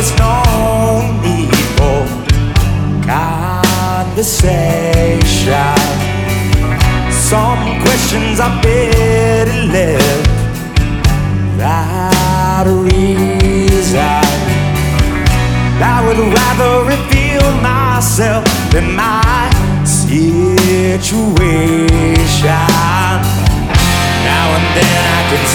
there's no need for conversation. Some questions are better left without a reason. I would rather reveal myself than my situation. Now and then I can